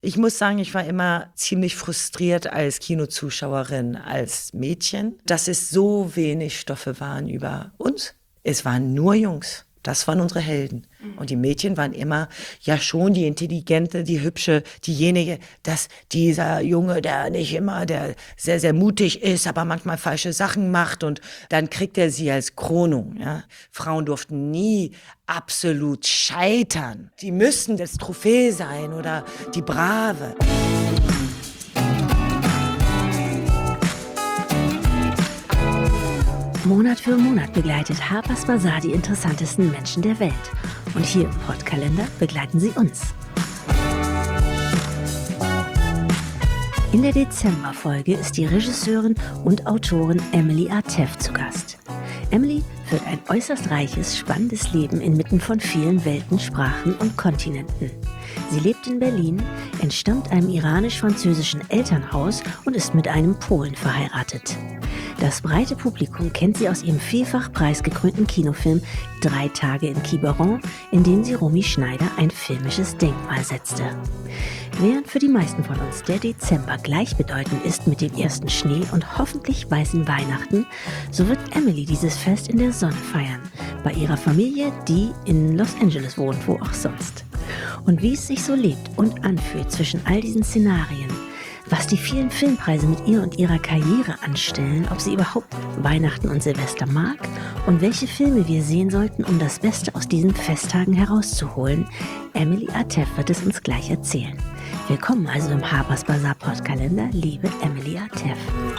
Ich muss sagen, ich war immer ziemlich frustriert als Kinozuschauerin, als Mädchen, dass es so wenig Stoffe waren über uns. Es waren nur Jungs. Das waren unsere Helden. Und die Mädchen waren immer, ja schon die Intelligente, die Hübsche, diejenige, dass dieser Junge, der nicht immer, der sehr, sehr mutig ist, aber manchmal falsche Sachen macht und dann kriegt er sie als Krönung. Ja. Frauen durften nie absolut scheitern. Die müssten das Trophäe sein oder die Brave. Monat für Monat begleitet Harper's Bazaar die interessantesten Menschen der Welt. Und hier im Podkalender begleiten sie uns. In der Dezemberfolge ist die Regisseurin und Autorin Emily Atef zu Gast. Emily führt ein äußerst reiches, spannendes Leben inmitten von vielen Welten, Sprachen und Kontinenten. Sie lebt in Berlin, entstammt einem iranisch-französischen Elternhaus und ist mit einem Polen verheiratet. Das breite Publikum kennt sie aus ihrem vielfach preisgekrönten Kinofilm 3 Tage in Quiberon, in dem sie Romy Schneider ein filmisches Denkmal setzte. Während für die meisten von uns der Dezember gleichbedeutend ist mit dem ersten Schnee und hoffentlich weißen Weihnachten, so wird Emily dieses Fest in der Sonne feiern, bei ihrer Familie, die in Los Angeles wohnt, wo auch sonst. Und wie es sich so lebt und anfühlt zwischen all diesen Szenarien, was die vielen Filmpreise mit ihr und ihrer Karriere anstellen, ob sie überhaupt Weihnachten und Silvester mag und welche Filme wir sehen sollten, um das Beste aus diesen Festtagen herauszuholen, Emily Atef wird es uns gleich erzählen. Willkommen also im Harper's Bazaar Podkalender, liebe Emily Atef.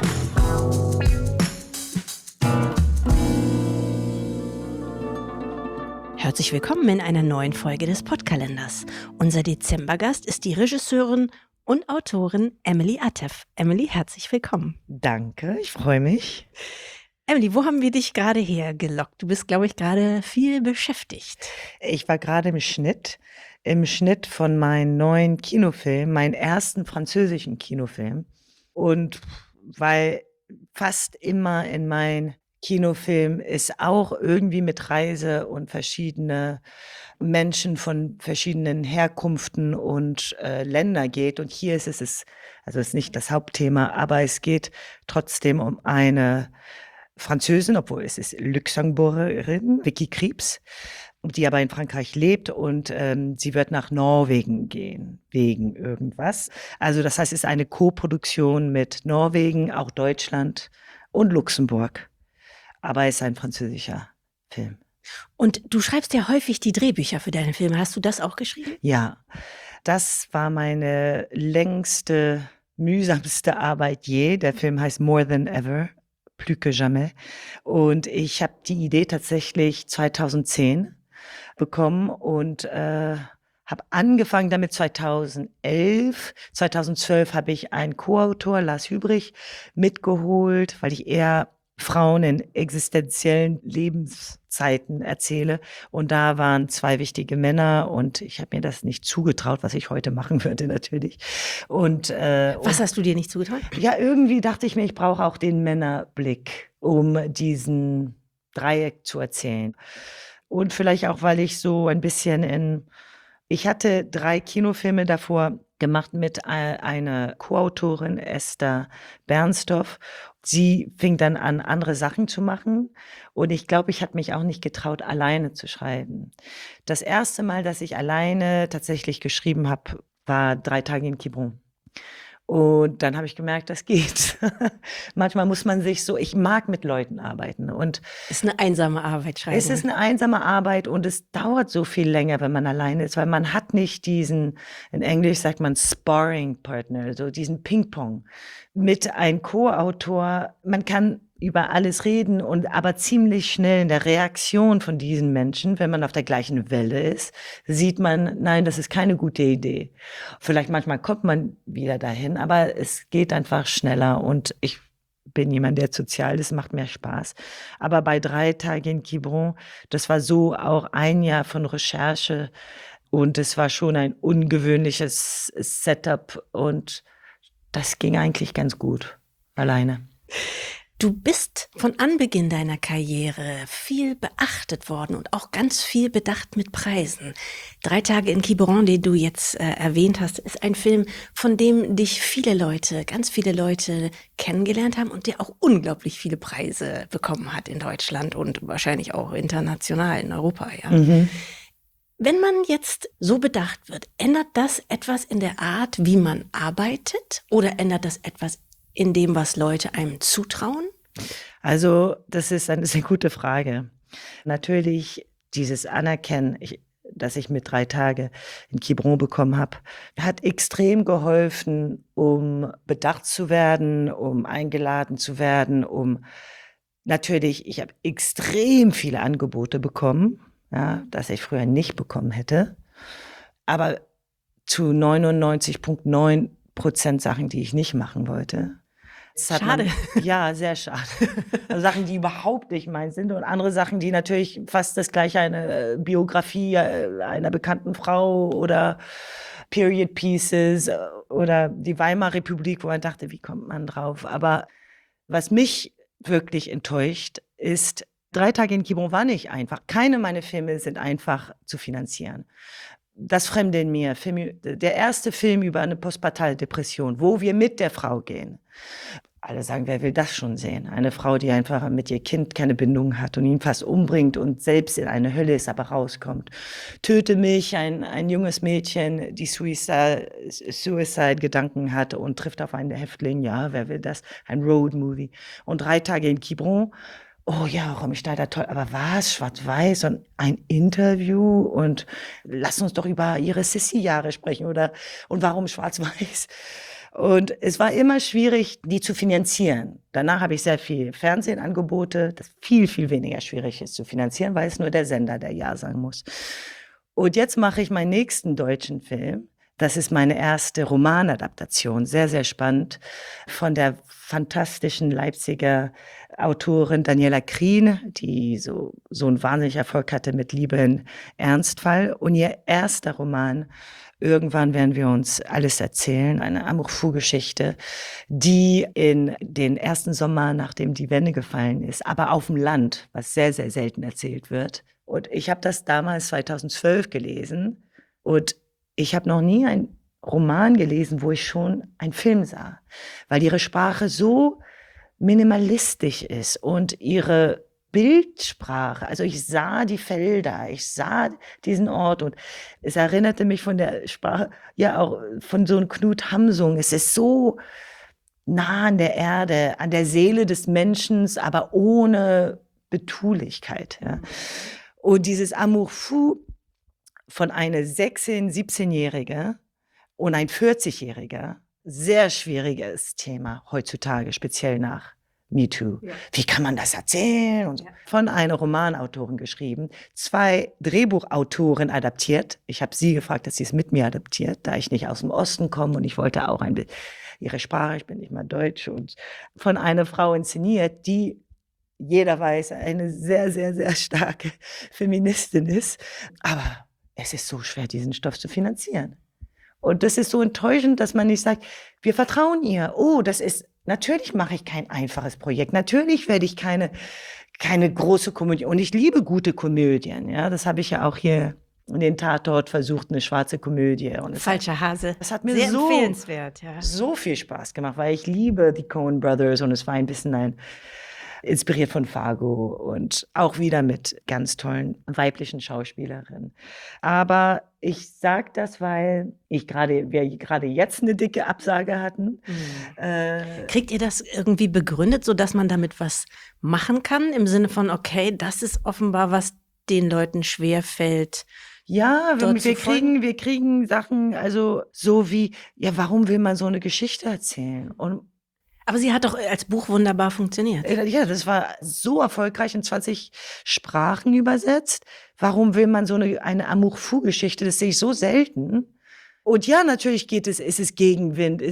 Herzlich willkommen in einer neuen Folge des Podkalenders. Unser Dezembergast ist die Regisseurin und Autorin Emily Atef. Emily, herzlich willkommen. Danke, ich freue mich. Emily, wo haben wir dich gerade hergelockt? Du bist, glaube ich, gerade viel beschäftigt. Ich war gerade im Schnitt von meinem neuen Kinofilm, meinen ersten französischen Kinofilm. Und weil fast immer in meinen Kinofilm ist auch irgendwie mit Reise und verschiedene Menschen von verschiedenen Herkunften und Länder geht. Und hier ist es, also ist nicht das Hauptthema, aber es geht trotzdem um eine Französin, obwohl es ist Luxemburgerin, Vicky Krieps, die aber in Frankreich lebt und sie wird nach Norwegen gehen, wegen irgendwas. Also das heißt, es ist eine Co-Produktion mit Norwegen, auch Deutschland und Luxemburg. Aber es ist ein französischer Film. Und du schreibst ja häufig die Drehbücher für deine Filme. Hast du das auch geschrieben? Ja, das war meine längste, mühsamste Arbeit je. Der Film heißt More Than Ever, Plus que jamais. Und ich habe die Idee tatsächlich 2010 bekommen und habe angefangen damit 2011. 2012 habe ich einen Co-Autor, Lars Hübrich, mitgeholt, weil ich eher Frauen in existenziellen Lebenszeiten erzähle. Und da waren 2 wichtige Männer und ich habe mir das nicht zugetraut, was ich heute machen würde natürlich. Was hast du dir nicht zugetraut? Ja, irgendwie dachte ich mir, ich brauche auch den Männerblick, um diesen Dreieck zu erzählen. Und vielleicht auch, weil ich so ein bisschen ich hatte 3 Kinofilme davor gemacht mit einer Co-Autorin, Esther Bernstorff. Sie fing dann an, andere Sachen zu machen. Und ich glaube, ich hatte mich auch nicht getraut, alleine zu schreiben. Das erste Mal, dass ich alleine tatsächlich geschrieben habe, war 3 Tage in Quiberon. Und dann habe ich gemerkt, das geht. Manchmal muss man sich so, ich mag mit Leuten arbeiten. Und ist eine einsame Arbeit, schreiben. Es ist eine einsame Arbeit und es dauert so viel länger, wenn man alleine ist, weil man hat nicht diesen, in Englisch sagt man Sparring-Partner, so diesen Ping-Pong. Mit einem Co-Autor, man kann über alles reden und aber ziemlich schnell in der Reaktion von diesen Menschen, wenn man auf der gleichen Welle ist, sieht man, nein, das ist keine gute Idee. Vielleicht manchmal kommt man wieder dahin, aber es geht einfach schneller und ich bin jemand, der sozial ist, macht mehr Spaß. Aber bei 3 Tage in Quiberon, das war so auch ein Jahr von Recherche und es war schon ein ungewöhnliches Setup und das ging eigentlich ganz gut alleine. Du bist von Anbeginn deiner Karriere viel beachtet worden und auch ganz viel bedacht mit Preisen. 3 Tage in Quiberon, den du jetzt erwähnt hast, ist ein Film, von dem dich ganz viele Leute kennengelernt haben und der auch unglaublich viele Preise bekommen hat in Deutschland und wahrscheinlich auch international in Europa. Ja. Wenn man jetzt so bedacht wird, ändert das etwas in der Art, wie man arbeitet, oder ändert das etwas in dem, was Leute einem zutrauen? Also, das ist eine sehr gute Frage. Natürlich dieses Anerkennen, das ich mit 3 Tage in Quiberon bekommen habe, hat extrem geholfen, um bedacht zu werden, um eingeladen zu werden, natürlich, ich habe extrem viele Angebote bekommen, ja, das ich früher nicht bekommen hätte, aber zu 99,9% Sachen, die ich nicht machen wollte. Schade. Ja, sehr schade. Also Sachen, die überhaupt nicht meins sind, und andere Sachen, die natürlich fast das gleiche, eine Biografie einer bekannten Frau oder Period Pieces oder die Weimarer Republik, wo man dachte, wie kommt man drauf? Aber was mich wirklich enttäuscht ist, 3 Tage in Quiberon war nicht einfach. Keine meiner Filme sind einfach zu finanzieren. Das Fremde in mir, der erste Film über eine postpartale Depression, wo wir mit der Frau gehen. Alle sagen, wer will das schon sehen? Eine Frau, die einfach mit ihr Kind keine Bindung hat und ihn fast umbringt und selbst in eine Hölle ist, aber rauskommt. Töte mich, ein junges Mädchen, die Suicide-Gedanken hat und trifft auf einen Häftling. Ja, wer will das? Ein Road-Movie. Und 3 Tage in Quiberon. Oh ja, Romy Schneider, toll, aber was? Schwarz-Weiß und ein Interview und lass uns doch über ihre Sissi-Jahre sprechen und warum Schwarz-Weiß? Und es war immer schwierig, die zu finanzieren. Danach habe ich sehr viel Fernsehangebote, das viel, viel weniger schwierig ist zu finanzieren, weil es nur der Sender, der Ja sagen muss. Und jetzt mache ich meinen nächsten deutschen Film. Das ist meine erste Romanadaptation, sehr, sehr spannend, von der fantastischen Leipziger Autorin Daniela Krien, die so einen wahnsinnigen Erfolg hatte mit Liebe in Ernstfall. Und ihr erster Roman, Irgendwann werden wir uns alles erzählen, eine Amour Fou-Geschichte, die in den ersten Sommer, nachdem die Wende gefallen ist, aber auf dem Land, was sehr, sehr selten erzählt wird. Und ich habe das damals 2012 gelesen und ich habe noch nie einen Roman gelesen, wo ich schon einen Film sah, weil ihre Sprache so minimalistisch ist und ihre Bildsprache, also ich sah die Felder, ich sah diesen Ort und es erinnerte mich von der Sprache, ja auch von so einem Knut Hamsun. Es ist so nah an der Erde, an der Seele des Menschen, aber ohne Betulichkeit. Ja. Und dieses Amour Fou von einer 16-, 17-Jährige und ein 40-Jähriger, sehr schwieriges Thema heutzutage, speziell nach MeToo. Ja. Wie kann man das erzählen? Und so. Von einer Romanautorin geschrieben, 2 Drehbuchautoren adaptiert. Ich habe sie gefragt, dass sie es mit mir adaptiert, da ich nicht aus dem Osten komme und ich wollte auch ihre Sprache, ich bin nicht mal Deutsch, und von einer Frau inszeniert, die jeder weiß, eine sehr, sehr, sehr starke Feministin ist. Aber es ist so schwer, diesen Stoff zu finanzieren. Und das ist so enttäuschend, dass man nicht sagt, wir vertrauen ihr. Natürlich mache ich kein einfaches Projekt. Natürlich werde ich keine große Komödie. Und ich liebe gute Komödien. Ja, das habe ich ja auch hier in den Tatort versucht, eine schwarze Komödie. Und Falscher Hase. Das hat mir sehr empfehlenswert, ja. So viel Spaß gemacht, weil ich liebe die Coen Brothers und es war ein bisschen inspiriert von Fargo und auch wieder mit ganz tollen weiblichen Schauspielerinnen. Aber ich sage das, weil wir gerade jetzt eine dicke Absage hatten. Kriegt ihr das irgendwie begründet, sodass man damit was machen kann? Im Sinne von, okay, das ist offenbar, was den Leuten schwerfällt. Ja, wir kriegen Sachen, also so wie, ja, warum will man so eine Geschichte erzählen? Aber sie hat doch als Buch wunderbar funktioniert. Ja, das war so erfolgreich, in 20 Sprachen übersetzt. Warum will man so eine Amour Fou-Geschichte? Das sehe ich so selten. Und ja, natürlich ist es Gegenwind,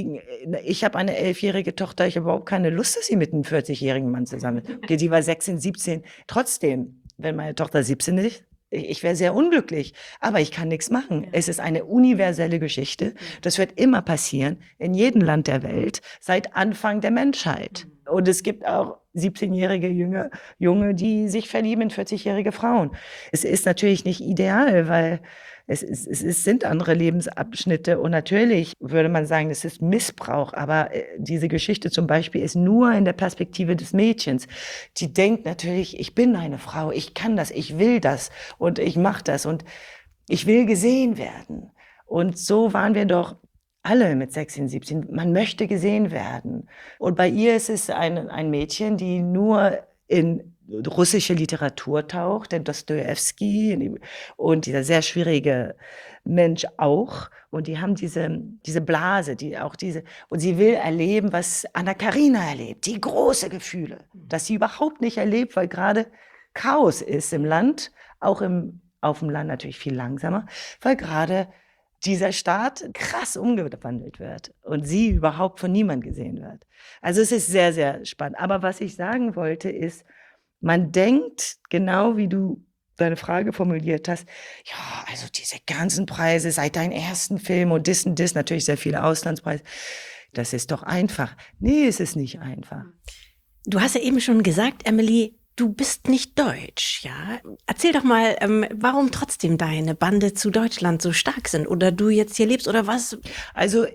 ich habe eine 11-jährige Tochter, ich habe überhaupt keine Lust, dass sie mit einem 40-jährigen Mann zusammen ist. Okay, die war 16, 17. Trotzdem, wenn meine Tochter 17 ist, ich wäre sehr unglücklich, aber ich kann nichts machen. Ja. Es ist eine universelle Geschichte. Das wird immer passieren, in jedem Land der Welt, seit Anfang der Menschheit. Und es gibt auch 17-jährige Junge, die sich verlieben in 40-jährige Frauen. Es ist natürlich nicht ideal, weil es sind andere Lebensabschnitte. Und natürlich würde man sagen, es ist Missbrauch. Aber diese Geschichte zum Beispiel ist nur in der Perspektive des Mädchens. Die denkt natürlich, ich bin eine Frau, ich kann das, ich will das und ich mache das und ich will gesehen werden. Und so waren wir doch alle mit 16, 17. Man möchte gesehen werden. Und bei ihr ist es ein Mädchen, die nur in russische Literatur taucht, denn Dostojewski und dieser sehr schwierige Mensch auch. Und die haben diese Blase, und sie will erleben, was Anna Karina erlebt, die große Gefühle, das sie überhaupt nicht erlebt, weil gerade Chaos ist im Land, auch auf dem Land natürlich viel langsamer, weil gerade dieser Staat krass umgewandelt wird und sie überhaupt von niemand gesehen wird. Also es ist sehr, sehr spannend. Aber was ich sagen wollte ist, man denkt, genau wie du deine Frage formuliert hast, ja, also diese ganzen Preise seit deinem ersten Film und das, natürlich sehr viele Auslandspreise, das ist doch einfach. Nee, es ist nicht einfach. Du hast ja eben schon gesagt, Emily, du bist nicht deutsch, ja? Erzähl doch mal, warum trotzdem deine Bande zu Deutschland so stark sind oder du jetzt hier lebst oder was? Also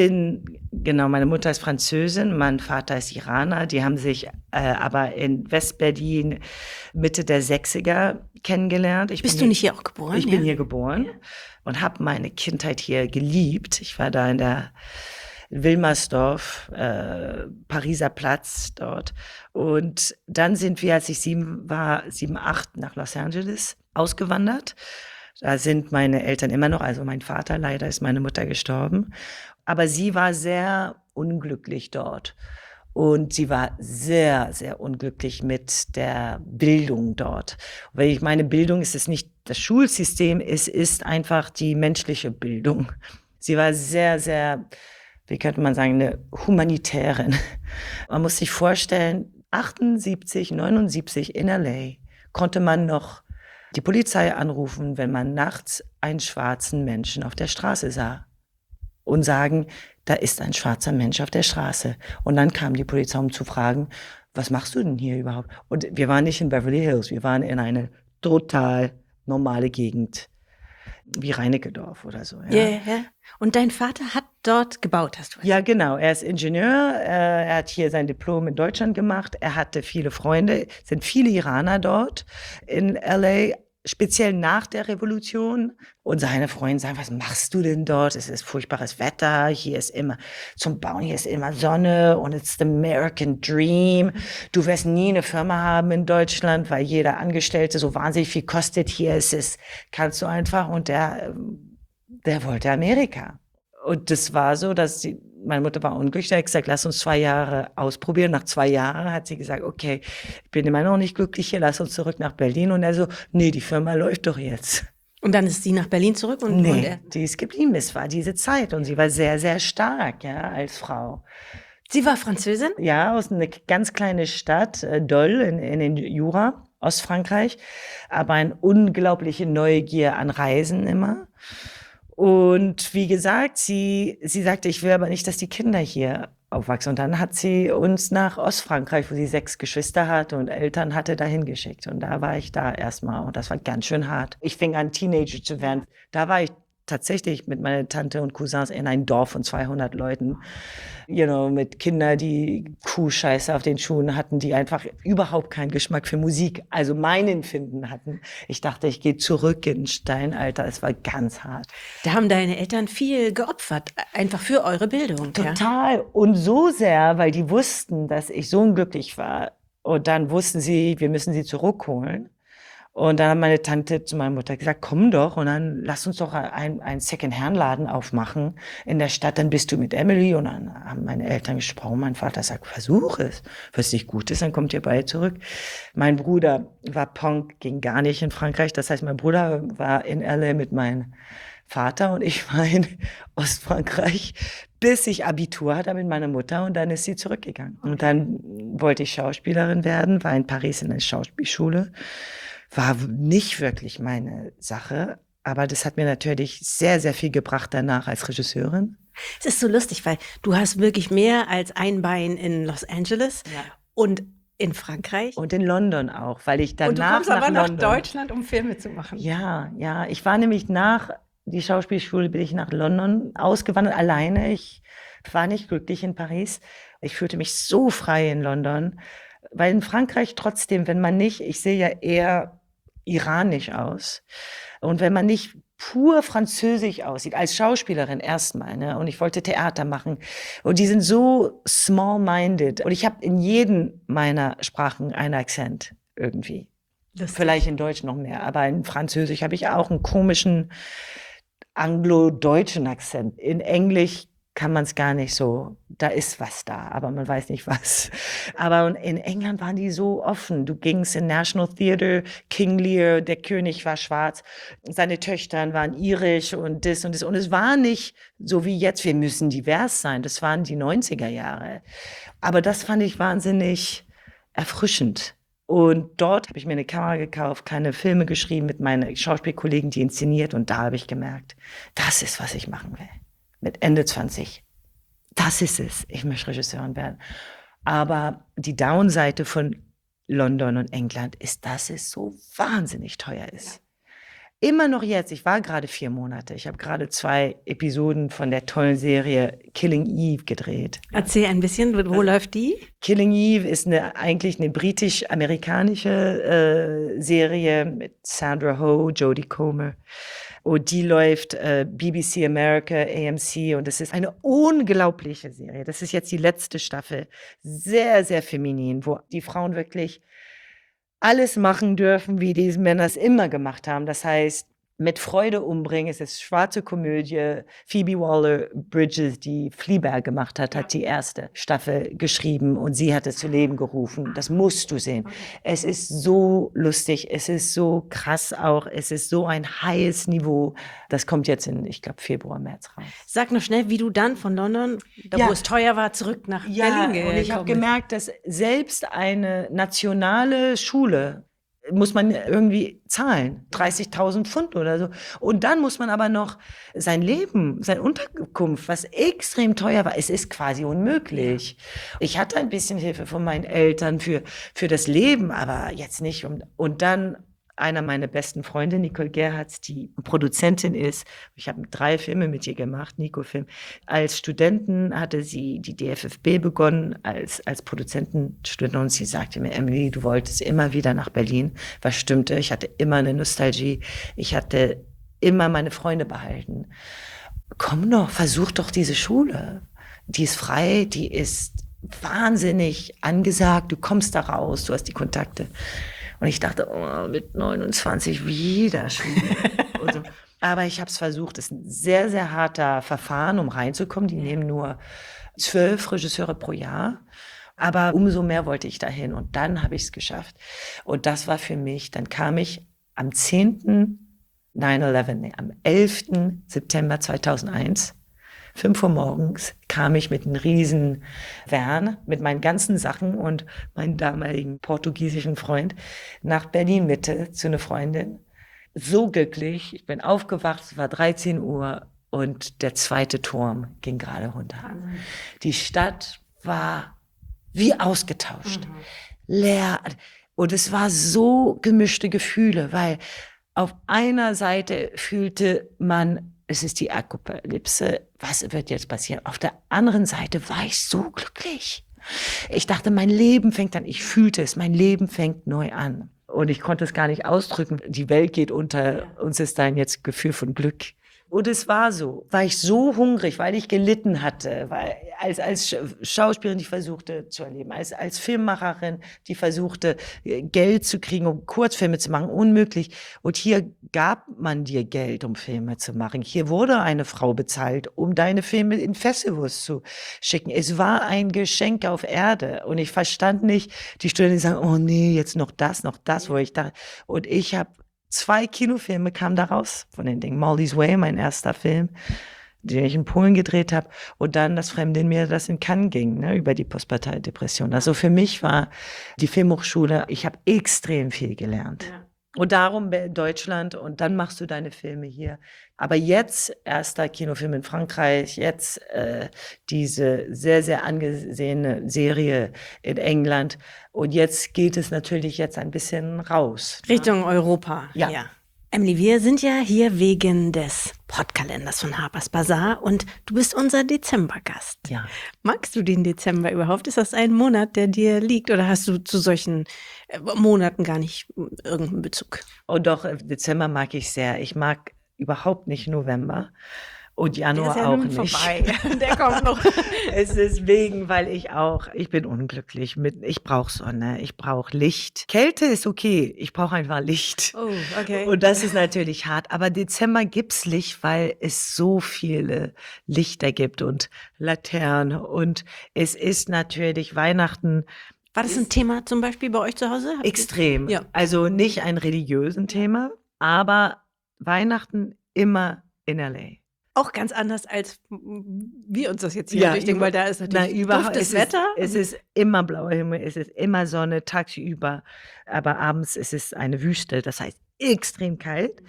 meine Mutter ist Französin, mein Vater ist Iraner. Die haben sich aber in Westberlin Mitte der 60er kennengelernt. Bist du nicht hier auch geboren? Ich bin hier geboren und habe meine Kindheit hier geliebt. Ich war da in der Wilmersdorf, Pariser Platz dort. Und dann sind wir, als ich 7 war, 7, 8, nach Los Angeles ausgewandert. Da sind meine Eltern immer noch, also mein Vater, leider ist meine Mutter gestorben. Aber sie war sehr unglücklich dort. Und sie war sehr, sehr unglücklich mit der Bildung dort. Weil ich meine, Bildung ist es nicht das Schulsystem, es ist einfach die menschliche Bildung. Sie war sehr, sehr, wie könnte man sagen, eine Humanitärin. Man muss sich vorstellen, 78, 79 in LA konnte man noch die Polizei anrufen, wenn man nachts einen schwarzen Menschen auf der Straße sah und sagen, da ist ein schwarzer Mensch auf der Straße. Und dann kam die Polizei, um zu fragen, was machst du denn hier überhaupt? Und wir waren nicht in Beverly Hills, wir waren in eine total normale Gegend, wie Reinickendorf oder so. Ja. Yeah. Und dein Vater hat dort gebaut, hast du gesagt? Ja, genau. Er ist Ingenieur. Er hat hier sein Diplom in Deutschland gemacht. Er hatte viele Freunde. Es sind viele Iraner dort in LA, speziell nach der Revolution. Und seine Freunde sagen, was machst du denn dort? Es ist furchtbares Wetter. Hier ist immer zum Bauen, hier ist immer Sonne und it's the American Dream. Du wirst nie eine Firma haben in Deutschland, weil jeder Angestellte so wahnsinnig viel kostet. Hier ist es, kannst du einfach. Und der wollte Amerika. Und das war so, dass meine Mutter war unglücklich. Er hat gesagt, lass uns 2 Jahre ausprobieren. Nach 2 Jahren hat sie gesagt, okay, ich bin immer noch nicht glücklich hier, lass uns zurück nach Berlin. Und er so, nee, die Firma läuft doch jetzt. Und dann ist sie nach Berlin zurück? Die ist geblieben. Es war diese Zeit. Und sie war sehr, sehr stark, ja, als Frau. Sie war Französin? Ja, aus einer ganz kleinen Stadt, Dole in den Jura, Ostfrankreich. Aber eine unglaubliche Neugier an Reisen immer. Und wie gesagt, sie sagte, ich will aber nicht, dass die Kinder hier aufwachsen. Und dann hat sie uns nach Ostfrankreich, wo sie 6 Geschwister hatte und Eltern hatte, dahin geschickt. Und da war ich da erstmal. Und das war ganz schön hart. Ich fing an, Teenager zu werden. Da war ich tatsächlich mit meiner Tante und Cousins in ein Dorf von 200 Leuten, mit Kindern, die Kuhscheiße auf den Schuhen hatten, die einfach überhaupt keinen Geschmack für Musik, also mein Empfinden hatten. Ich dachte, ich gehe zurück in Steinalter. Es war ganz hart. Da haben deine Eltern viel geopfert, einfach für eure Bildung. Total. Ja? Und so sehr, weil die wussten, dass ich so unglücklich war. Und dann wussten sie, wir müssen sie zurückholen. Und dann hat meine Tante zu meiner Mutter gesagt, komm doch und dann lass uns doch einen Second-Hand-Laden aufmachen in der Stadt, dann bist du mit Emily. Und dann haben meine Eltern gesprochen, mein Vater sagt, versuch es. Wenn es nicht gut ist, dann kommt ihr beide zurück. Mein Bruder war Punk, ging gar nicht in Frankreich. Das heißt, mein Bruder war in LA mit meinem Vater und ich war in Ostfrankreich, bis ich Abitur hatte mit meiner Mutter und dann ist sie zurückgegangen. Und dann wollte ich Schauspielerin werden, war in Paris in der Schauspielschule. War nicht wirklich meine Sache, Aber das hat mir natürlich sehr, sehr viel gebracht danach als Regisseurin. Es ist so lustig, weil du hast wirklich mehr als ein Bein in Los Angeles und in Frankreich. Und in London auch, weil ich danach Und du kommst aber nach London. Deutschland, um Filme zu machen. Ja. Ich war nämlich nach die Schauspielschule, bin ich nach London ausgewandert, alleine. Ich war nicht glücklich in Paris. Ich fühlte mich so frei in London. Weil in Frankreich trotzdem, wenn man nicht, ich sehe ja eher iranisch aus. Und wenn man nicht pur französisch aussieht, als Schauspielerin erstmal, ne? Und ich wollte Theater machen. Und die sind so small-minded. Und ich habe in jedem meiner Sprachen einen Akzent irgendwie. Lustig. Vielleicht in Deutsch noch mehr, aber in Französisch habe ich auch einen komischen anglo-deutschen Akzent. In Englisch kann man es gar nicht so, da ist was da, aber man weiß nicht was. Aber in England waren die so offen. Du gingst in National Theatre, King Lear, der König war schwarz, seine Töchter waren irisch und das und das. Und es war nicht so wie jetzt, wir müssen divers sein. Das waren die 90er Jahre. Aber das fand ich wahnsinnig erfrischend. Und dort habe ich mir eine Kamera gekauft, keine Filme geschrieben mit meinen Schauspielkollegen, die inszeniert. Und da habe ich gemerkt, das ist, was ich machen will. Mit Ende 20. Das ist es. Ich möchte Regisseurin werden. Aber die Downseite von London und England ist, dass es so wahnsinnig teuer ist. Immer noch jetzt. Ich war gerade 4 Monate. Ich habe gerade 2 Episoden von der tollen Serie Killing Eve gedreht. Erzähl ein bisschen, wo läuft die? Killing Eve ist eigentlich eine britisch-amerikanische Serie mit Sandra Oh, Jodie Comer. Und die läuft BBC America, AMC, und das ist eine unglaubliche Serie. Das ist jetzt die letzte Staffel. Sehr, sehr feminin, wo die Frauen wirklich alles machen dürfen, wie die Männer es immer gemacht haben. Das heißt, mit Freude umbringen. Es ist schwarze Komödie. Phoebe Waller-Bridges, die Fleabag gemacht hat, hat die erste Staffel geschrieben und sie hat es zu Leben gerufen. Das musst du sehen. Okay. Es ist so lustig, es ist so krass auch, es ist so ein hohes Niveau. Das kommt jetzt in, ich glaube, Februar, März raus. Sag noch schnell, wie du dann von London, wo es teuer war, zurück nach Berlin gekommen bist. Und ich habe gemerkt, dass selbst eine nationale Schule muss man irgendwie zahlen, 30.000 Pfund oder so. Und dann muss man aber noch sein Leben, seine Unterkunft, was extrem teuer war, es ist quasi unmöglich. Ich hatte ein bisschen Hilfe von meinen Eltern für das Leben, aber jetzt nicht. Und dann einer meiner besten Freunde, Nicole Gerhards, die Produzentin ist. Ich habe 3 Filme mit ihr gemacht, Nico-Film. Als Studentin hatte sie die DFFB begonnen, als Produzentenstudentin. Und sie sagte mir, Emily, du wolltest immer wieder nach Berlin. Was stimmte? Ich hatte immer eine Nostalgie. Ich hatte immer meine Freunde behalten. Komm doch, versuch doch diese Schule. Die ist frei, die ist wahnsinnig angesagt. Du kommst da raus, du hast die Kontakte. Und ich dachte, mit 29 wieder Schule. So. Aber ich habe es versucht. Es ist ein sehr, sehr harter Verfahren, um reinzukommen. Die nehmen nur 12 Regisseure pro Jahr. Aber umso mehr wollte ich dahin. Und dann habe ich es geschafft. Und das war für mich, dann kam ich am 11. September 2001, 5 Uhr morgens, kam ich mit einem riesen Van, mit meinen ganzen Sachen und meinem damaligen portugiesischen Freund nach Berlin-Mitte zu einer Freundin. So glücklich, ich bin aufgewacht, es war 13 Uhr und der 2. Turm ging gerade runter. Die Stadt war wie ausgetauscht, leer. Und es war so gemischte Gefühle, weil auf einer Seite fühlte man, es ist die Apokalypse, was wird jetzt passieren? Auf der anderen Seite war ich so glücklich. Ich dachte, mein Leben fängt an, ich fühlte es, mein Leben fängt neu an. Und ich konnte es gar nicht ausdrücken, die Welt geht unter, uns ist da jetzt Gefühl von Glück. Und es war so, war ich so hungrig, weil ich gelitten hatte, weil als Schauspielerin, die versuchte zu erleben, als Filmemacherin, die versuchte Geld zu kriegen, um Kurzfilme zu machen, unmöglich. Und hier gab man dir Geld, um Filme zu machen. Hier wurde eine Frau bezahlt, um deine Filme in Festivals zu schicken. Es war ein Geschenk auf Erde. Und ich verstand nicht, die Studenten sagen, oh nee, jetzt noch das, wo ich dachte. Und ich habe 2 Kinofilme kamen da raus von den Dingen. Molly's Way, mein erster Film, den ich in Polen gedreht habe. Und dann Das Fremde in mir, das in Cannes ging, ne, über die postpartale Depression. Also für mich war die Filmhochschule, ich habe extrem viel gelernt. Ja. Und darum Deutschland und dann machst du deine Filme hier. Aber jetzt, erster Kinofilm in Frankreich, jetzt diese sehr, sehr angesehene Serie in England. Und jetzt geht es natürlich jetzt ein bisschen raus. Richtung Europa. Ja. Emily, wir sind ja hier wegen des Podkalenders von Harper's Bazaar und du bist unser Dezembergast. Ja. Magst du den Dezember überhaupt? Ist das ein Monat, der dir liegt oder hast du zu solchen Monaten gar nicht irgendeinen Bezug? Oh doch, Dezember mag ich sehr. Ich mag überhaupt nicht November. Und Januar der ist ja auch nun nicht. Vorbei. Der kommt noch. Es ist wegen, weil ich bin unglücklich ich brauche Sonne, ich brauche Licht. Kälte ist okay, ich brauche einfach Licht. Oh, okay. Und das ist natürlich hart. Aber Dezember gibt's Licht, weil es so viele Lichter gibt und Laternen. Und es ist natürlich Weihnachten. War das ein Thema zum Beispiel bei euch zu Hause? Extrem. Ja. Also nicht ein religiösen Thema, aber Weihnachten immer in L.A. Auch ganz anders, als wir uns das jetzt hier durchdenken, weil da ist natürlich duftes Wetter. Es ist immer blauer Himmel, es ist immer Sonne tagsüber, aber abends ist es eine Wüste, das heißt extrem kalt.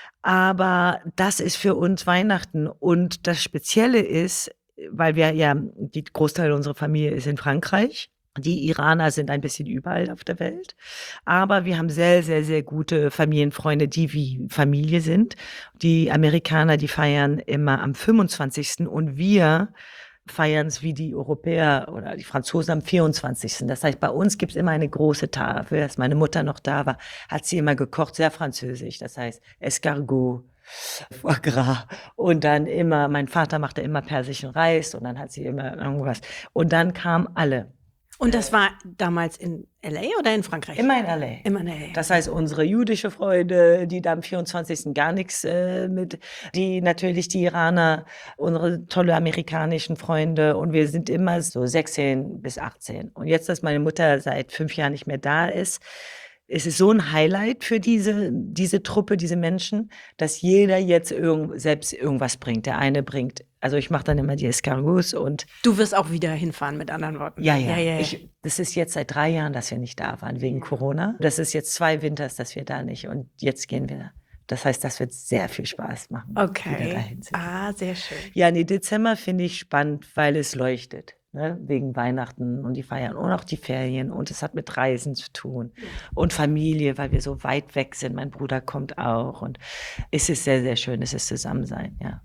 Aber das ist für uns Weihnachten und das Spezielle ist, weil die Großteil unserer Familie ist in Frankreich. Die Iraner sind ein bisschen überall auf der Welt. Aber wir haben sehr, sehr, sehr gute Familienfreunde, die wie Familie sind. Die Amerikaner, die feiern immer am 25. Und wir feiern es wie die Europäer oder die Franzosen am 24. Das heißt, bei uns gibt es immer eine große Tafel. Als meine Mutter noch da war, hat sie immer gekocht, sehr französisch. Das heißt, Escargot, Foie Gras. Und dann immer, mein Vater machte immer persischen Reis und dann hat sie immer irgendwas. Und dann kamen alle. Und das war damals in L.A. oder in Frankreich? Immer in L.A. Immer in L.A. Das heißt, unsere jüdische Freunde, die da am 24. gar nichts natürlich die Iraner, unsere tolle amerikanischen Freunde und wir sind immer so 16 bis 18. Und jetzt, dass meine Mutter seit 5 Jahren nicht mehr da ist, es ist so ein Highlight für diese Truppe, diese Menschen, dass jeder jetzt selbst irgendwas bringt. Der eine bringt, also ich mache dann immer die Escargots und... Du wirst auch wieder hinfahren, mit anderen Worten. Ja. Das ist jetzt seit 3 Jahren, dass wir nicht da waren, wegen Corona. Das ist jetzt 2 Winters, dass wir da nicht und jetzt gehen wir. Das heißt, das wird sehr viel Spaß machen. Okay. Sehr schön. Ja, Dezember finde ich spannend, weil es leuchtet. Ne, wegen Weihnachten und die Feiern und auch die Ferien und es hat mit Reisen zu tun und Familie, weil wir so weit weg sind. Mein Bruder kommt auch und es ist sehr, sehr schön, es ist Zusammensein, ja.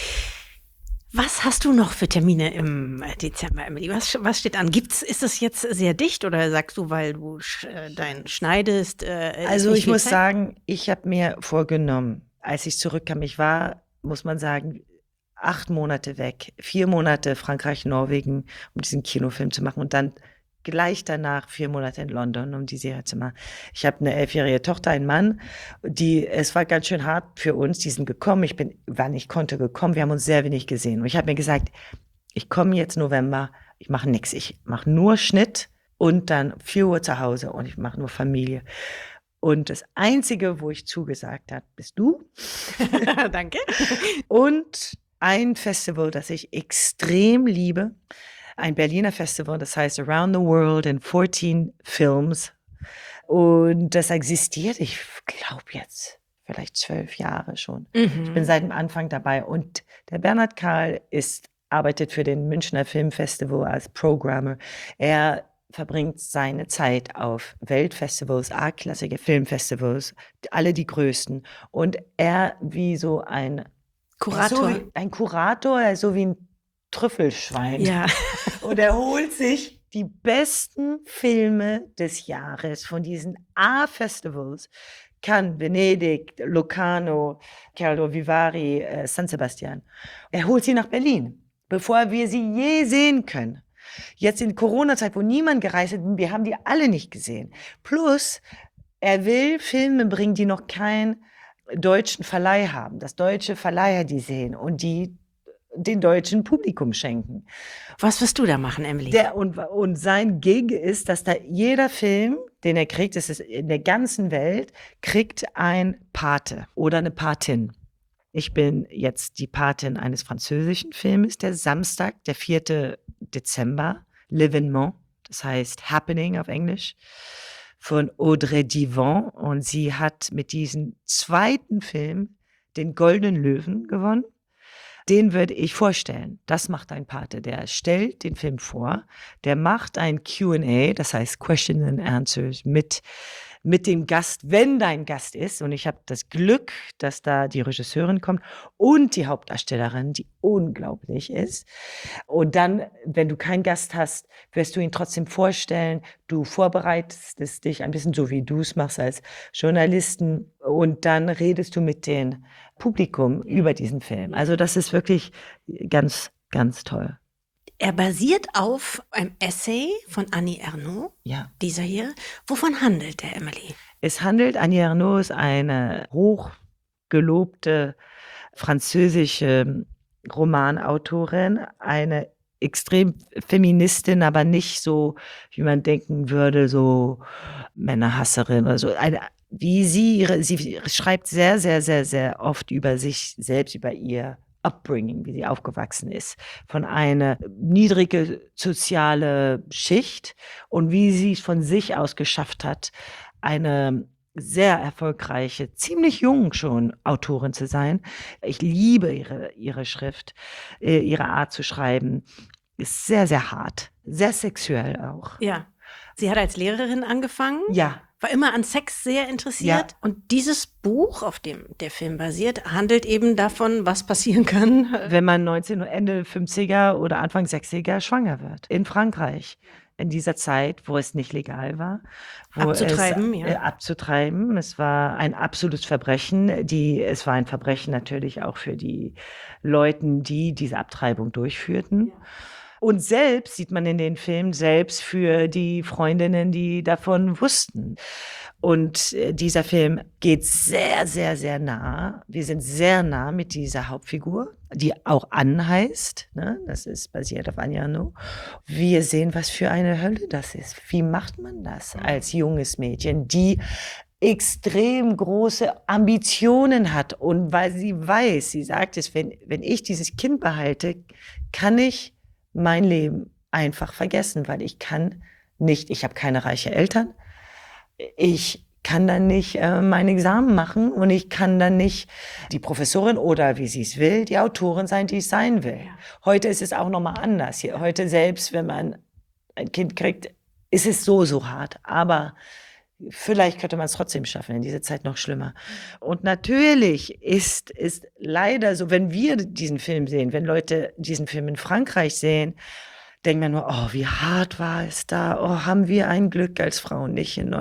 Was hast du noch für Termine im Dezember, Emily? Was steht an? Ist es jetzt sehr dicht oder sagst du, weil du dein schneidest? Also ich muss sagen, ich habe mir vorgenommen, als ich zurückkam, ich war, muss man sagen, 8 Monate weg, 4 Monate Frankreich, Norwegen, um diesen Kinofilm zu machen und dann gleich danach 4 Monate in London, um die Serie zu machen. Ich habe eine 11-jährige Tochter, einen Mann, es war ganz schön hart für uns, die sind gekommen, wann ich konnte, gekommen, wir haben uns sehr wenig gesehen und ich habe mir gesagt, ich komme jetzt November, ich mache nichts, ich mache nur Schnitt und dann 4 Uhr zu Hause und ich mache nur Familie. Und das Einzige, wo ich zugesagt habe, bist du. Danke. Und ein Festival, das ich extrem liebe, ein Berliner Festival, das heißt Around the World in 14 Films. Und das existiert, ich glaube jetzt vielleicht 12 Jahre schon. Ich bin seit dem Anfang dabei. Und der Bernhard Karl arbeitet für den Münchner Filmfestival als Programmer. Er verbringt seine Zeit auf Weltfestivals, A-klassige Filmfestivals, alle die größten. Und er wie so ein Kurator. Ein Kurator, so wie ein Trüffelschwein. Ja. Und er holt sich die besten Filme des Jahres von diesen A-Festivals. Cannes, Venedig, Locarno, Carlo Vivari, San Sebastian. Er holt sie nach Berlin, bevor wir sie je sehen können. Jetzt in Corona-Zeit, wo niemand gereist ist, wir haben die alle nicht gesehen. Plus, er will Filme bringen, die noch keinen deutschen Verleih haben, dass deutsche Verleiher die sehen und die den deutschen Publikum schenken. Was wirst du da machen, Emily? Und sein Gig ist, dass da jeder Film, den er kriegt, das ist in der ganzen Welt, kriegt ein Pate oder eine Patin. Ich bin jetzt die Patin eines französischen Filmes, der Samstag, der 4. Dezember, L'Événement, das heißt Happening auf Englisch, von Audrey Diwan. Und sie hat mit diesem zweiten Film den Goldenen Löwen gewonnen. Den würde ich vorstellen. Das macht ein Pate. Der stellt den Film vor. Der macht ein Q&A, das heißt Question and Answers mit dem Gast, wenn dein Gast ist. Und ich habe das Glück, dass da die Regisseurin kommt und die Hauptdarstellerin, die unglaublich ist. Und dann, wenn du keinen Gast hast, wirst du ihn trotzdem vorstellen. Du vorbereitest es dich ein bisschen so, wie du es machst als Journalisten. Und dann redest du mit dem Publikum über diesen Film. Also das ist wirklich ganz, ganz toll. Er basiert auf einem Essay von Annie Ernaux, Ja. dieser hier. Wovon handelt der, Emily? Es handelt, Annie Ernaux ist eine hochgelobte französische Romanautorin, eine extrem Feministin, aber nicht so, wie man denken würde, so Männerhasserin oder so. Sie schreibt sehr, sehr, sehr, sehr oft über sich selbst, über ihr Upbringing, wie sie aufgewachsen ist, von einer niedrigen sozialen Schicht und wie sie es von sich aus geschafft hat, eine sehr erfolgreiche, ziemlich jung schon Autorin zu sein. Ich liebe ihre Schrift, ihre Art zu schreiben. Ist sehr, sehr hart, sehr sexuell auch. Ja. Sie hat als Lehrerin angefangen. Ja. War immer an Sex sehr interessiert. Ja. Und dieses Buch, auf dem der Film basiert, handelt eben davon, was passieren kann, wenn man Ende 50er oder Anfang 60er schwanger wird. In Frankreich. In dieser Zeit, wo es nicht legal war. Abzutreiben. Es war ein absolutes Verbrechen. Es war ein Verbrechen natürlich auch für die Leute, die diese Abtreibung durchführten. Ja. Und selbst sieht man in den Filmen, selbst für die Freundinnen, die davon wussten. Und dieser Film geht sehr, sehr, sehr nah. Wir sind sehr nah mit dieser Hauptfigur, die auch Anne heißt. Ne? Das ist basiert auf Annie Ernaux. Wir sehen, was für eine Hölle das ist. Wie macht man das als junges Mädchen, die extrem große Ambitionen hat? Und weil sie weiß, sie sagt es, wenn ich dieses Kind behalte, kann ich mein Leben einfach vergessen, weil ich habe keine reichen Eltern, ich kann dann nicht mein Examen machen und ich kann dann nicht die Professorin oder, wie sie es will, die Autorin sein, die ich sein will. Ja. Heute ist es auch nochmal anders. Heute selbst, wenn man ein Kind kriegt, ist es so hart, aber vielleicht könnte man es trotzdem schaffen, in dieser Zeit noch schlimmer. Und natürlich ist leider so, wenn wir diesen Film sehen, wenn Leute diesen Film in Frankreich sehen, denkt man nur, oh, wie hart war es da, oh, haben wir ein Glück als Frauen nicht in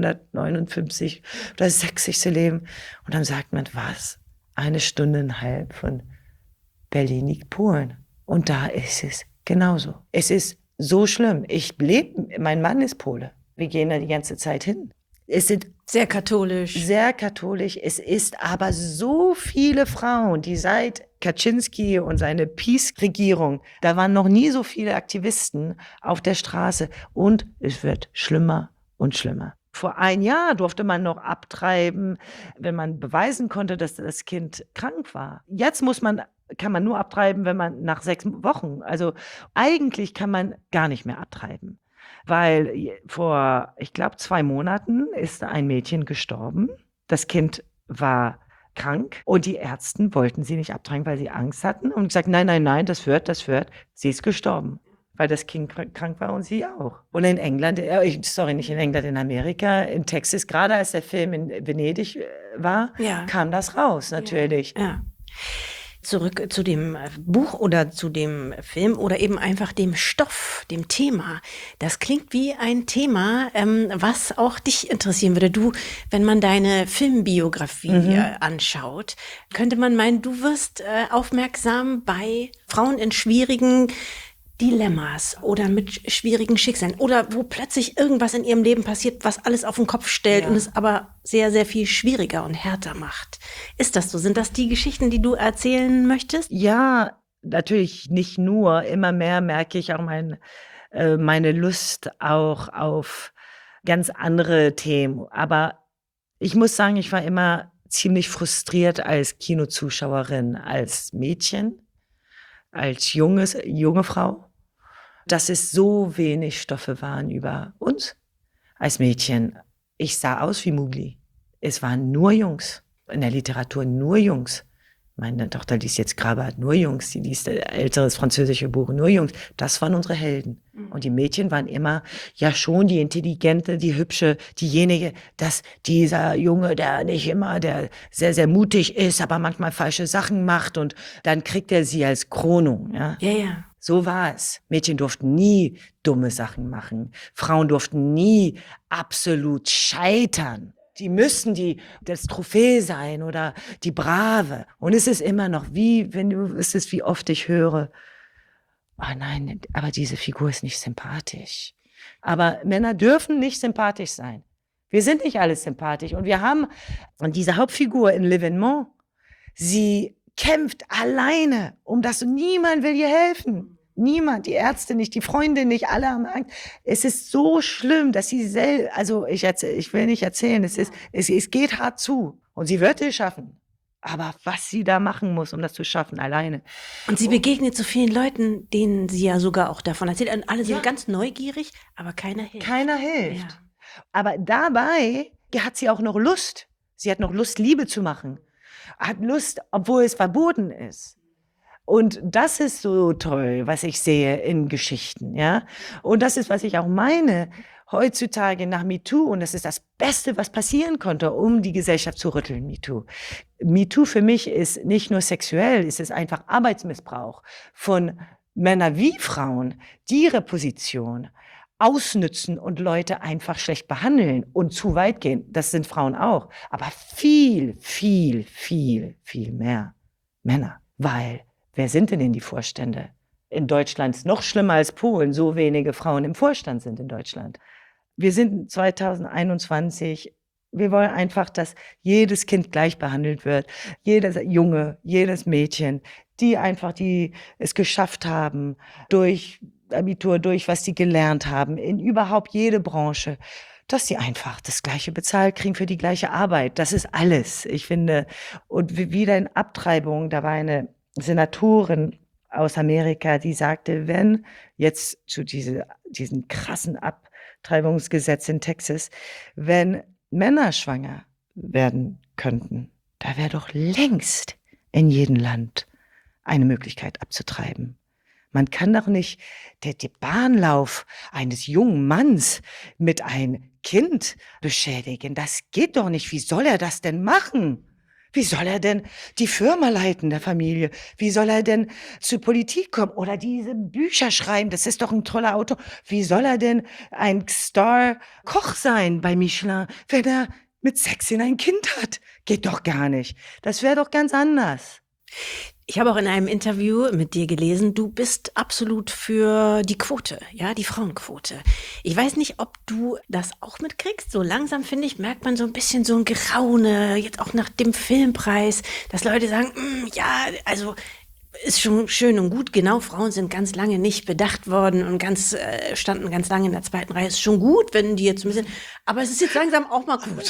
1959 oder 60 zu leben. Und dann sagt man, was? 1,5 Stunden von Berlin, Polen. Und da ist es genauso. Es ist so schlimm. Mein Mann ist Pole. Wir gehen da die ganze Zeit hin. Es sind sehr katholisch. Sehr katholisch. Es ist aber so viele Frauen, die seit Kaczynski und seine Peace-Regierung, da waren noch nie so viele Aktivisten auf der Straße. Und es wird schlimmer und schlimmer. Vor 1 Jahr durfte man noch abtreiben, wenn man beweisen konnte, dass das Kind krank war. Jetzt kann man nur abtreiben, wenn man nach 6 Wochen. Also eigentlich kann man gar nicht mehr abtreiben. Weil vor, ich glaube, 2 Monaten ist ein Mädchen gestorben. Das Kind war krank und die Ärzte wollten sie nicht abtreiben, weil sie Angst hatten und gesagt, nein, das wird. Sie ist gestorben, weil das Kind krank war und sie auch. Und in England, nicht in England, in Amerika, in Texas, gerade als der Film in Venedig war, kam das raus, natürlich. Ja. Zurück zu dem Buch oder zu dem Film oder eben einfach dem Stoff, dem Thema. Das klingt wie ein Thema, was auch dich interessieren würde. Du, wenn man deine Filmbiografie anschaut, könnte man meinen, du wirst aufmerksam bei Frauen in schwierigen Dilemmas oder mit schwierigen Schicksalen oder wo plötzlich irgendwas in ihrem Leben passiert, was alles auf den Kopf stellt und es aber sehr, sehr viel schwieriger und härter macht. Ist das so? Sind das die Geschichten, die du erzählen möchtest? Ja, natürlich nicht nur. Immer mehr merke ich auch meine Lust auch auf ganz andere Themen. Aber ich muss sagen, ich war immer ziemlich frustriert als Kinozuschauerin, als Mädchen, als junge Frau, dass es so wenig Stoffe waren über uns als Mädchen, Ich sah aus wie Mowgli. Es waren nur Jungs. In der Literatur nur Jungs. Meine Tochter liest jetzt Krabat, nur Jungs. Die liest älteres französische Buch, nur Jungs. Das waren unsere Helden. Und die Mädchen waren immer, ja schon die Intelligente, die Hübsche, diejenige, dass dieser Junge, der nicht immer, der sehr, sehr mutig ist, aber manchmal falsche Sachen macht und dann kriegt er sie als Krönung. Ja? Ja, ja. So war es. Mädchen durften nie dumme Sachen machen. Frauen durften nie absolut scheitern. Die müssten das Trophäe sein oder die Brave. Und es ist immer noch wie oft ich höre, oh nein, aber diese Figur ist nicht sympathisch. Aber Männer dürfen nicht sympathisch sein. Wir sind nicht alle sympathisch. Und diese Hauptfigur in L'Événement, sie kämpft alleine um das und niemand will ihr helfen. Niemand, die Ärzte nicht, die Freunde nicht, alle haben Angst. Es ist so schlimm, dass sie ich will nicht erzählen, es geht hart zu. Und sie wird es schaffen. Aber was sie da machen muss, um das zu schaffen, alleine. Und sie begegnet so vielen Leuten, denen sie ja sogar auch davon erzählt. Und alle sind ganz neugierig, aber keiner hilft. Keiner hilft. Ja. Aber dabei hat sie auch noch Lust. Sie hat noch Lust, Liebe zu machen. Hat Lust, obwohl es verboten ist. Und das ist so toll, was ich sehe in Geschichten, ja. Und das ist, was ich auch meine, heutzutage nach MeToo. Und das ist das Beste, was passieren konnte, um die Gesellschaft zu rütteln, MeToo. MeToo für mich ist nicht nur sexuell, es ist einfach Arbeitsmissbrauch von Männern wie Frauen, die ihre Position ausnützen und Leute einfach schlecht behandeln und zu weit gehen. Das sind Frauen auch. Aber viel, viel, viel, viel mehr Männer. Weil wer sind denn in die Vorstände? In Deutschland ist es noch schlimmer als Polen. So wenige Frauen im Vorstand sind in Deutschland. Wir sind 2021. Wir wollen einfach, dass jedes Kind gleich behandelt wird. Jeder Junge, jedes Mädchen, die es geschafft haben, durch Abitur, durch was sie gelernt haben, in überhaupt jede Branche, dass sie einfach das Gleiche bezahlt kriegen für die gleiche Arbeit. Das ist alles, ich finde. Und wieder in Abtreibung, da war eine Senatorin aus Amerika, die sagte, wenn jetzt zu diesen krassen Abtreibungsgesetz in Texas, wenn Männer schwanger werden könnten, da wäre doch längst in jedem Land eine Möglichkeit abzutreiben. Man kann doch nicht den Bahnlauf eines jungen Manns mit einem Kind beschädigen. Das geht doch nicht. Wie soll er das denn machen? Wie soll er denn die Firma leiten der Familie? Wie soll er denn zur Politik kommen oder diese Bücher schreiben? Das ist doch ein toller Autor. Wie soll er denn ein Star-Koch sein bei Michelin, wenn er mit 16 ein Kind hat? Geht doch gar nicht. Das wäre doch ganz anders. Ich habe auch in einem Interview mit dir gelesen, du bist absolut für die Quote, ja, die Frauenquote. Ich weiß nicht, ob du das auch mitkriegst. So langsam, finde ich, merkt man so ein bisschen so ein Geraune, jetzt auch nach dem Filmpreis, dass Leute sagen, ja, also ist schon schön und gut. Genau, Frauen sind ganz lange nicht bedacht worden und standen ganz lange in der zweiten Reihe. Ist schon gut, wenn die jetzt ein bisschen, aber es ist jetzt langsam auch mal gut.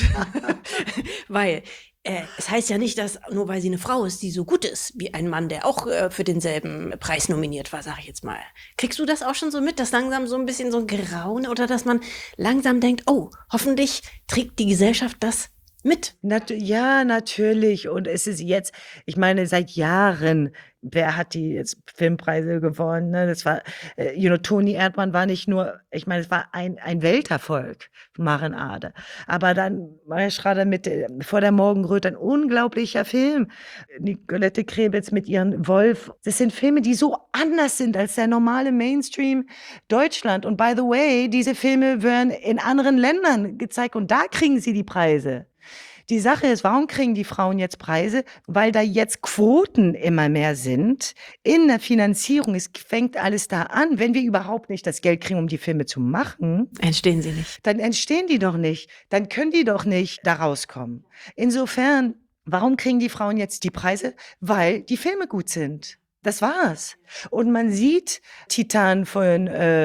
Weil es heißt ja nicht, dass nur weil sie eine Frau ist, die so gut ist wie ein Mann, der auch für denselben Preis nominiert war, sage ich jetzt mal. Kriegst du das auch schon so mit, dass langsam so ein bisschen so ein Geraune oder dass man langsam denkt, oh, hoffentlich trägt die Gesellschaft das mit? Ja, natürlich. Und es ist jetzt, ich meine, seit Jahren, wer hat die jetzt Filmpreise gewonnen? Ne? Das war, Toni Erdmann war nicht nur, ich meine, es war ein Welterfolg, Maren Ade. Aber dann war ich gerade mit Vor der Morgenröte, ein unglaublicher Film. Nicolette Krebitz mit ihren Wolf. Das sind Filme, die so anders sind als der normale Mainstream Deutschland. Und by the way, diese Filme werden in anderen Ländern gezeigt und da kriegen sie die Preise. Die Sache ist, warum kriegen die Frauen jetzt Preise? Weil da jetzt Quoten immer mehr sind in der Finanzierung. Es fängt alles da an. Wenn wir überhaupt nicht das Geld kriegen, um die Filme zu machen, entstehen sie nicht. Dann entstehen die doch nicht. Dann können die doch nicht da rauskommen. Insofern, warum kriegen die Frauen jetzt die Preise? Weil die Filme gut sind. Das war's. Und man sieht Titan von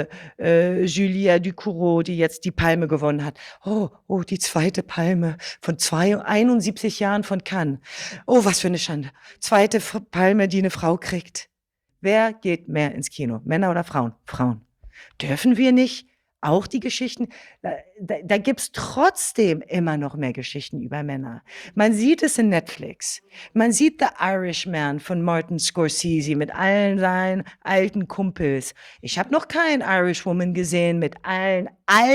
Julia Ducournau, die jetzt die Palme gewonnen hat. Oh, die zweite Palme von 71 Jahren von Cannes. Oh, was für eine Schande. Zweite Palme, die eine Frau kriegt. Wer geht mehr ins Kino? Männer oder Frauen? Frauen. Dürfen wir nicht auch die Geschichten, da gibt es trotzdem immer noch mehr Geschichten über Männer. Man sieht es in Netflix. Man sieht The Irishman von Martin Scorsese mit allen seinen alten Kumpels. Ich habe noch kein Irishwoman gesehen mit allen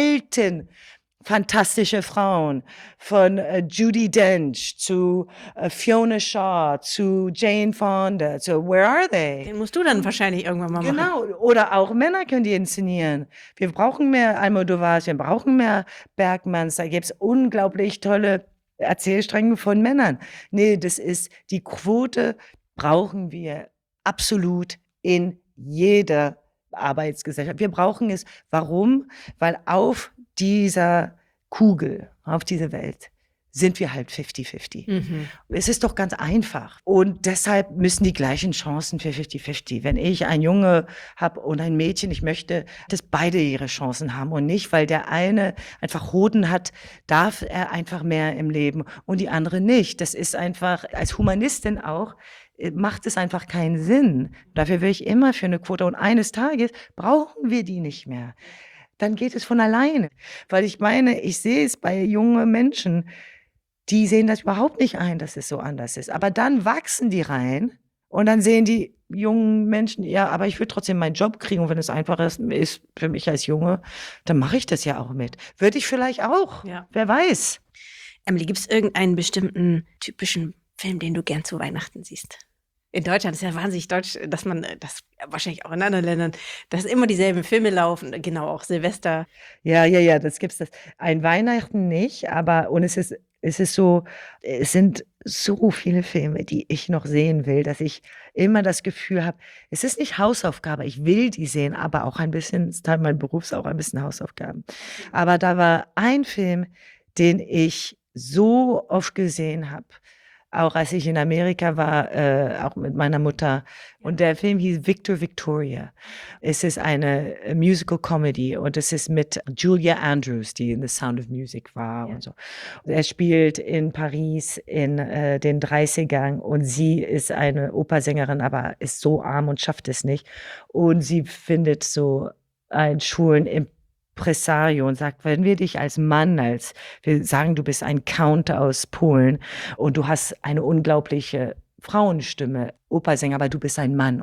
alten fantastische Frauen, von Judi Dench zu Fiona Shaw zu Jane Fonda zu Where Are They? Den musst du dann wahrscheinlich irgendwann mal machen. Genau, oder auch Männer können die inszenieren. Wir brauchen mehr Almodóvars, wir brauchen mehr Bergmans, da gibt es unglaublich tolle Erzählstränge von Männern. Nee, das ist, die Quote brauchen wir absolut in jeder Arbeitsgesellschaft. Wir brauchen es. Warum? Weil auf dieser Kugel, auf dieser Welt sind wir halt 50-50. Es ist doch ganz einfach. Und deshalb müssen die gleichen Chancen für 50-50. Wenn ich einen Junge habe und ein Mädchen, ich möchte, dass beide ihre Chancen haben und nicht, weil der eine einfach Hoden hat, darf er einfach mehr im Leben und die andere nicht. Das ist einfach, als Humanistin auch, macht es einfach keinen Sinn. Dafür will ich immer für eine Quote. Und eines Tages brauchen wir die nicht mehr. Dann geht es von alleine. Weil ich meine, ich sehe es bei jungen Menschen, die sehen das überhaupt nicht ein, dass es so anders ist. Aber dann wachsen die rein und dann sehen die jungen Menschen, ja, aber ich will trotzdem meinen Job kriegen. Und wenn es einfacher ist für mich als Junge, dann mache ich das ja auch mit. Würde ich vielleicht auch. Ja. Wer weiß. Emily, gibt es irgendeinen bestimmten typischen Film, den du gern zu Weihnachten siehst? In Deutschland ist ja wahnsinnig deutsch, dass man, das wahrscheinlich auch in anderen Ländern, dass immer dieselben Filme laufen, genau, auch Silvester. Ja, das gibt's das. Ein Weihnachten nicht, aber, und es ist so, es sind so viele Filme, die ich noch sehen will, dass ich immer das Gefühl habe, es ist nicht Hausaufgabe, ich will die sehen, aber auch ein bisschen, ist Teil meines Berufs auch ein bisschen Hausaufgaben. Aber da war ein Film, den ich so oft gesehen habe, auch als ich in Amerika war, auch mit meiner Mutter. Und der Film hieß Victor Victoria. Es ist eine Musical-Comedy und es ist mit Julia Andrews, die in The Sound of Music war und so. Und er spielt in Paris in den 30ern und sie ist eine Opernsängerin, aber ist so arm und schafft es nicht. Und sie findet so einen schwulen Impresario und sagt, wenn wir dich als Mann, wir sagen, du bist ein Count aus Polen und du hast eine unglaubliche Frauenstimme, Opernsänger, aber du bist ein Mann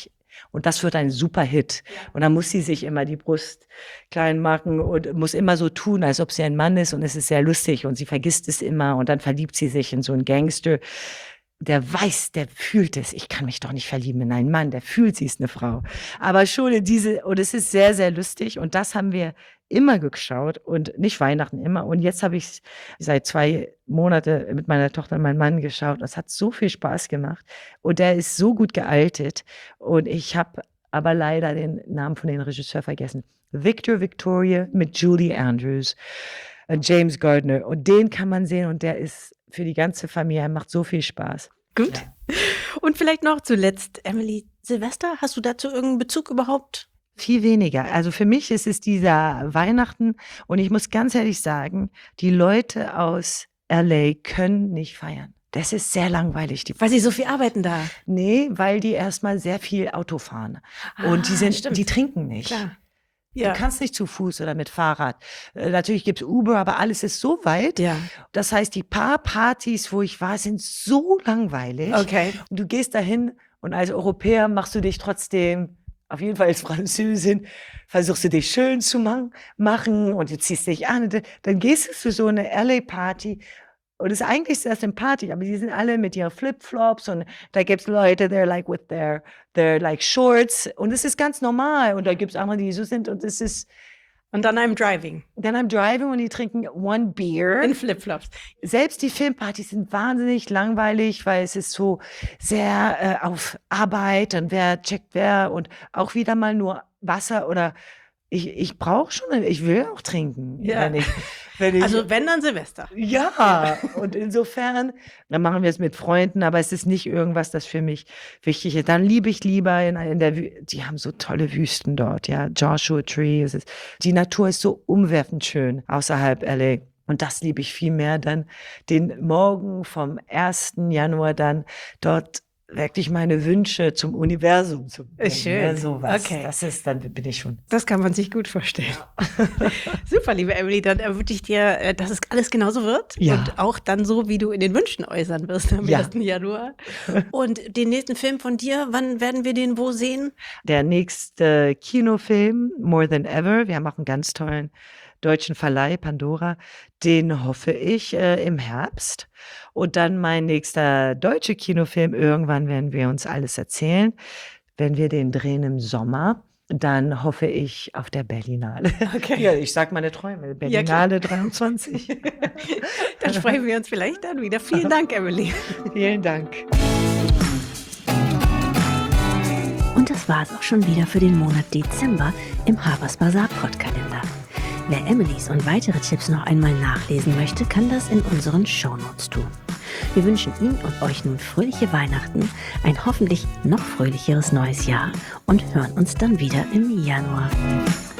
und das wird ein super Hit. Und dann muss sie sich immer die Brust klein machen und muss immer so tun, als ob sie ein Mann ist und es ist sehr lustig und sie vergisst es immer und dann verliebt sie sich in so einen Gangster. Der weiß, der fühlt es. Ich kann mich doch nicht verlieben in einen Mann, der fühlt, sie ist eine Frau. Aber schon und es ist sehr, sehr lustig und das haben wir immer geschaut und nicht Weihnachten immer. Und jetzt habe ich seit 2 Monaten mit meiner Tochter und meinem Mann geschaut. Das hat so viel Spaß gemacht und der ist so gut gealtet und ich habe aber leider den Namen von dem Regisseur vergessen. Victor Victoria mit Julie Andrews, James Gardner und den kann man sehen und der ist für die ganze Familie, macht so viel Spaß. Gut. Ja. Und vielleicht noch zuletzt, Emily, Silvester, hast du dazu irgendeinen Bezug überhaupt? Viel weniger. Also für mich ist es dieser Weihnachten und ich muss ganz ehrlich sagen, die Leute aus LA können nicht feiern. Das ist sehr langweilig. Weil sie so viel arbeiten da? Nee, weil die erstmal sehr viel Auto fahren. Und die trinken nicht. Klar. Ja. Du kannst nicht zu Fuß oder mit Fahrrad. Natürlich gibt's Uber, aber alles ist so weit. Ja. Das heißt, die paar Partys, wo ich war, sind so langweilig. Okay. Und du gehst dahin und als Europäer machst du dich trotzdem, auf jeden Fall als Französin, versuchst du dich schön zu machen und du ziehst dich an. Dann gehst du zu so einer LA-Party und es ist eigentlich sehr sympathisch, aber die sind alle mit ihren Flipflops und da gibt's Leute, they're like with their like shorts und es ist ganz normal und da gibt's andere, die so sind und es ist. Und dann I'm driving. Und die trinken one beer. In Flipflops. Selbst die Filmpartys sind wahnsinnig langweilig, weil es ist so sehr auf Arbeit und wer checkt wer und auch wieder mal nur Wasser oder ich brauche schon, ich will auch trinken. Ja. Also wenn, dann Silvester. Ja, und insofern, dann machen wir es mit Freunden, aber es ist nicht irgendwas, das für mich wichtig ist. Dann liebe ich lieber die haben so tolle Wüsten dort, ja, Joshua Tree, die Natur ist so umwerfend schön außerhalb LA. Und das liebe ich viel mehr dann, den Morgen vom 1. Januar dann dort wirklich meine Wünsche zum Universum zu bringen. Schön. Ja, sowas. Okay. Dann bin ich schon. Das kann man sich gut vorstellen. Super, liebe Emily, dann wünsche ich dir, dass es alles genauso wird. Ja. Und auch dann so, wie du in den Wünschen äußern wirst am 1. Januar. Und den nächsten Film von dir, wann werden wir den wo sehen? Der nächste Kinofilm, More Than Ever, wir haben auch einen ganz tollen deutschen Verleih, Pandora, den hoffe ich im Herbst. Und dann mein nächster deutscher Kinofilm, irgendwann werden wir uns alles erzählen. Wenn wir den drehen im Sommer, dann hoffe ich auf der Berlinale. Okay. Ja, ich sag meine Träume, Berlinale 23. Dann sprechen wir uns vielleicht dann wieder. Vielen Dank, Emily. Vielen Dank. Und das war es auch schon wieder für den Monat Dezember im Harper's Bazaar Podkalender. Wer Emilys und weitere Tipps noch einmal nachlesen möchte, kann das in unseren Shownotes tun. Wir wünschen Ihnen und euch nun fröhliche Weihnachten, ein hoffentlich noch fröhlicheres neues Jahr und hören uns dann wieder im Januar.